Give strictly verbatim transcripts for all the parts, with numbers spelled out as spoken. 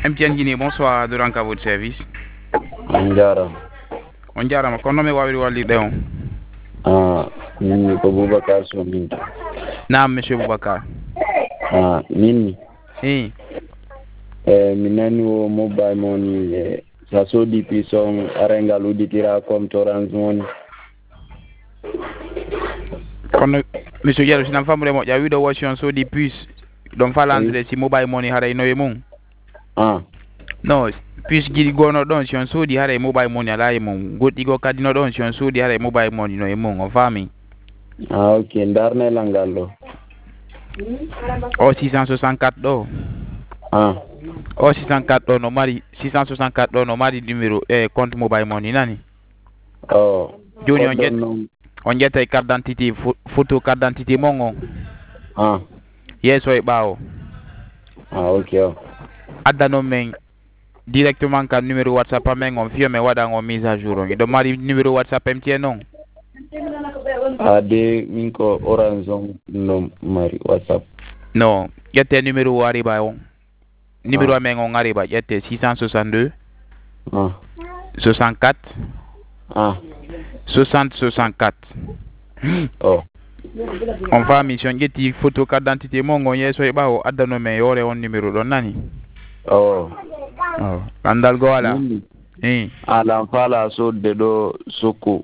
M T N Guinée, bonsoir, de à votre service. On diara. On diara, ma kono me wawiri wali deon. Ah, mimi ko Boubacar so minta. Naam, monsieur Boubacar. Ah, mimi. Eh. Eh, minani wo mobile money eh, sa so di pison arenga luditira comme torrent money. Kono monsieur Yero sinam famule mo ya wido washon so di puce. Don falandre si mobile money hara ino emon. Ah. No, puce gidi gono don si on so di hara mobile money ala emon. Godi go kadino don si on so di hara mobile money no emon, on fami. Ah, ok, ndarne langallo. O six cent soixante-quatre do. Ah. O six cent quatre do no mari six cent soixante-quatre do no mari numéro eh compte mobile money nani. Oh. Joni on jet on jetta carte d'identité photo carte d'identité mongo. Ah. Yes way bawo. Ah, ok. Oh. Adda no men directement ka numéro WhatsApp men on fiyo me wada on mise à jour. Do mari numéro WhatsApp M T N non. Ade minko orange no mari WhatsApp. Non, yette numéro arriba on. Numéro ah. men on arriba yette six cent soixante-deux. Ah. soixante-quatre. Ah. soixante soixante-quatre. Oh. On va mission geti photo carte d'identité mongo yeso e bawo adda no me yore on numéro don nani. Oh. Oh. Andal go ala. Eh. Ala fala so de do soko.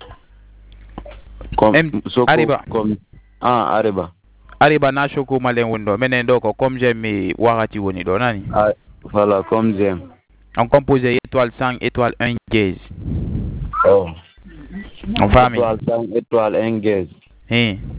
Kom soko Arriba. Kom ah Arriba. Arriba na soko malen wondo menen do ko comme j'aime wakati woni do nani. Ah voilà comme j'aime. On compose étoile cinq étoile un gaz. Oh. On famille. Étoile cinq étoile un gaz. Eh.